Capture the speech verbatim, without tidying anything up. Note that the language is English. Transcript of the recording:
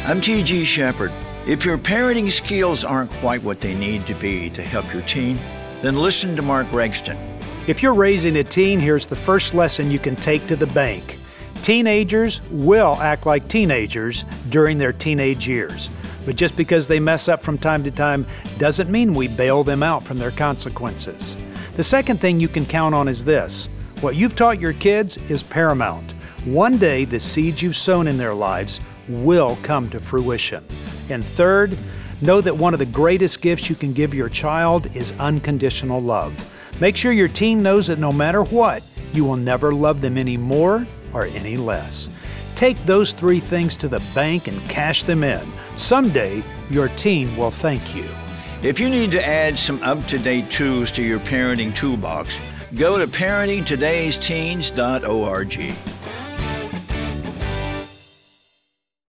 I'm T G Shepherd. If your parenting skills aren't quite what they need to be to help your teen, then listen to Mark Gregston. If you're raising a teen, here's the first lesson you can take to the bank. Teenagers will act like teenagers during their teenage years. But just because they mess up from time to time doesn't mean we bail them out from their consequences. The second thing you can count on is this. What you've taught your kids is paramount. One day, the seeds you've sown in their lives will come to fruition. And third, know that one of the greatest gifts you can give your child is unconditional love. Make sure your teen knows that no matter what, you will never love them any more or any less. Take those three things to the bank and cash them in. Someday, your teen will thank you. If you need to add some up-to-date tools to your parenting toolbox, go to parenting todays teens dot org.